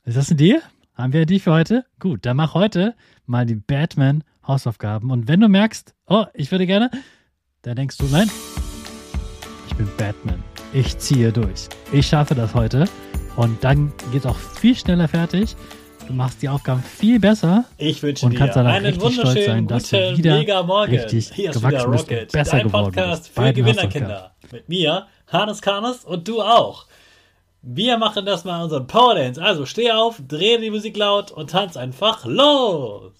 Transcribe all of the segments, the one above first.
Ist das ein Deal? Haben wir die für heute? Gut, dann mach heute mal die Batman-Hausaufgaben. Und wenn du merkst, oh, ich würde gerne, dann denkst du, nein, ich bin Batman. Ich ziehe durch. Ich schaffe das heute. Und dann geht es auch viel schneller fertig. Du machst die Aufgaben viel besser. Ich wünsche und dir kannst danach einen richtig stolz sein, wunderschönen, dass du guten, wieder mega Morgen. richtig Hier ist gewachsen wieder bist und Rocket, besser dein geworden Podcast bist. für Bei den Gewinnerkinder. Mit mir, Hannes Karnes und du auch. Wir machen das mal unseren Powerdance. Also steh auf, dreh die Musik laut und tanz einfach los.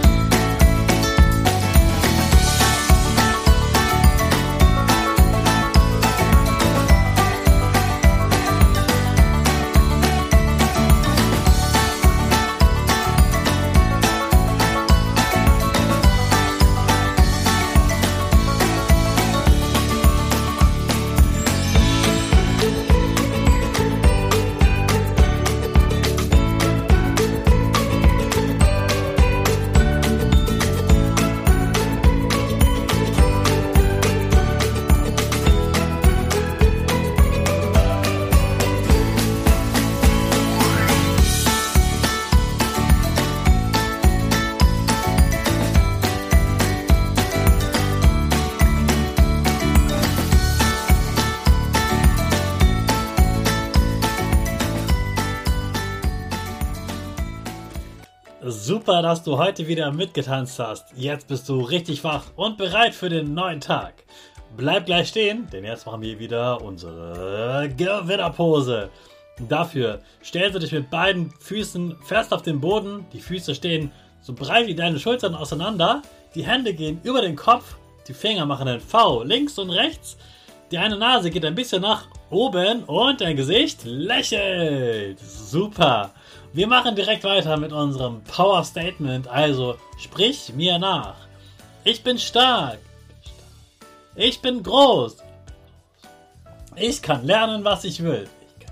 Super, dass du heute wieder mitgetanzt hast. Jetzt bist du richtig wach und bereit für den neuen Tag. Bleib gleich stehen, denn jetzt machen wir wieder unsere Gewinnerpose. Dafür stellst du dich mit beiden Füßen fest auf den Boden. Die Füße stehen so breit wie deine Schultern auseinander. Die Hände gehen über den Kopf. Die Finger machen ein V links und rechts. Die eine Nase geht ein bisschen nach oben und dein Gesicht lächelt. Super. Wir machen direkt weiter mit unserem Power Statement. Also sprich mir nach. Ich bin stark. Ich bin groß. Ich kann lernen, was ich will.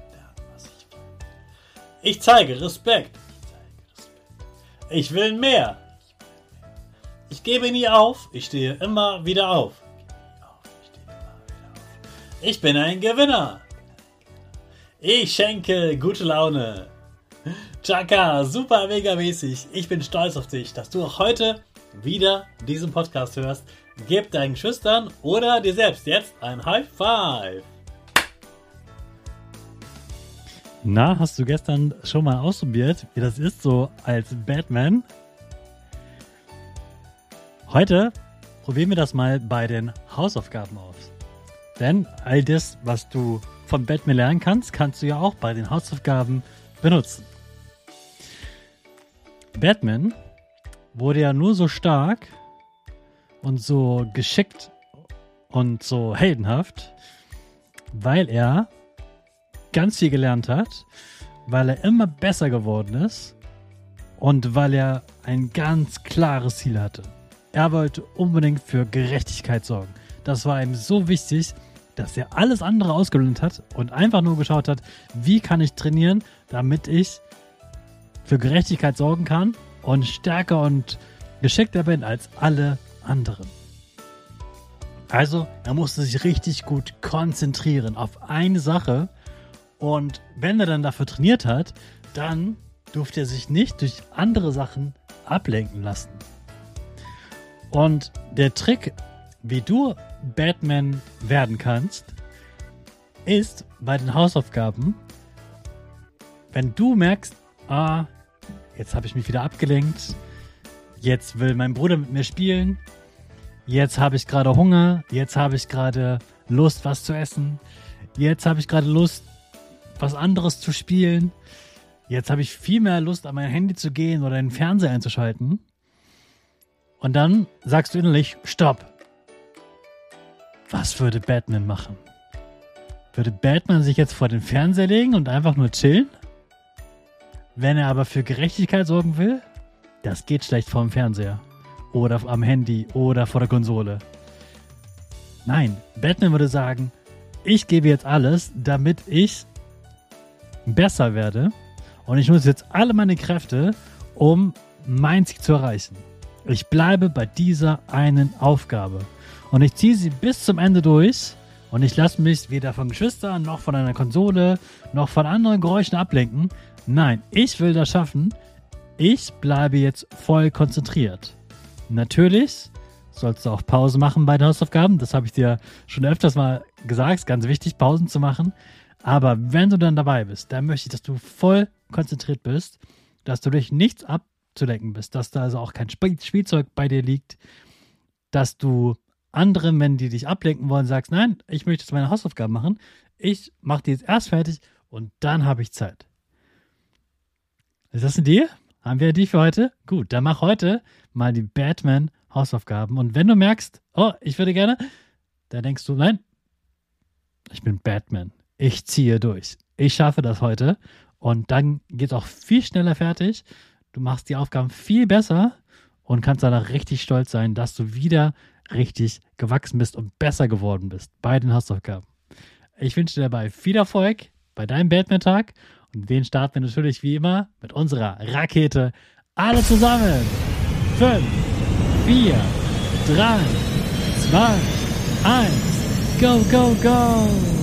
Ich zeige Respekt. Ich will mehr. Ich gebe nie auf. Ich stehe immer wieder auf. Ich bin ein Gewinner. Ich schenke gute Laune. Chaka, super mega mäßig. Ich bin stolz auf dich, dass du auch heute wieder diesen Podcast hörst. Gib deinen Geschwistern oder dir selbst jetzt ein High Five. Na, hast du gestern schon mal ausprobiert, wie das ist so als Batman? Heute probieren wir das mal bei den Hausaufgaben aus. Denn all das, was du von Batman lernen kannst, kannst du ja auch bei den Hausaufgaben benutzen. Batman wurde ja nur so stark und so geschickt und so heldenhaft, weil er ganz viel gelernt hat, weil er immer besser geworden ist und weil er ein ganz klares Ziel hatte. Er wollte unbedingt für Gerechtigkeit sorgen. Das war ihm so wichtig, dass er alles andere ausgeblendet hat und einfach nur geschaut hat, wie kann ich trainieren, damit ich für Gerechtigkeit sorgen kann und stärker und geschickter bin als alle anderen. Also, er musste sich richtig gut konzentrieren auf eine Sache und wenn er dann dafür trainiert hat, dann durfte er sich nicht durch andere Sachen ablenken lassen. Und der Trick, wie du Batman werden kannst, ist bei den Hausaufgaben, wenn du merkst, jetzt habe ich mich wieder abgelenkt, jetzt will mein Bruder mit mir spielen, jetzt habe ich gerade Hunger, jetzt habe ich gerade Lust, was zu essen, jetzt habe ich gerade Lust, was anderes zu spielen, jetzt habe ich viel mehr Lust, an mein Handy zu gehen oder den Fernseher einzuschalten. Und dann sagst du innerlich, stopp. Was würde Batman machen? Würde Batman sich jetzt vor den Fernseher legen und einfach nur chillen? Wenn er aber für Gerechtigkeit sorgen will, das geht schlecht vor dem Fernseher. Oder am Handy oder vor der Konsole. Nein, Batman würde sagen, ich gebe jetzt alles, damit ich besser werde. Und ich nutze jetzt alle meine Kräfte, um mein Ziel zu erreichen. Ich bleibe bei dieser einen Aufgabe. Und ich ziehe sie bis zum Ende durch. Und ich lasse mich weder von Geschwistern, noch von einer Konsole, noch von anderen Geräuschen ablenken. Nein, ich will das schaffen. Ich bleibe jetzt voll konzentriert. Natürlich sollst du auch Pause machen bei den Hausaufgaben. Das habe ich dir schon öfters mal gesagt. Ist ganz wichtig, Pausen zu machen. Aber wenn du dann dabei bist, dann möchte ich, dass du voll konzentriert bist, dass du durch nichts abzulenken bist, dass da also auch kein Spielzeug bei dir liegt, dass du anderen, wenn die dich ablenken wollen, sagst, nein, ich möchte jetzt meine Hausaufgaben machen. Ich mache die jetzt erst fertig und dann habe ich Zeit. Ist das eine Idee? Haben wir die für heute? Gut, dann mach heute mal die Batman-Hausaufgaben. Und wenn du merkst, oh, ich würde gerne, dann denkst du, nein, ich bin Batman. Ich ziehe durch. Ich schaffe das heute. Und dann geht es auch viel schneller fertig. Du machst die Aufgaben viel besser und kannst danach richtig stolz sein, dass du wieder richtig gewachsen bist und besser geworden bist bei den Hausaufgaben. Ich wünsche dir dabei viel Erfolg bei deinem Batman-Tag und den starten wir natürlich wie immer mit unserer Rakete. Alle zusammen. 5, 4, 3, 2, 1. Go, go, go!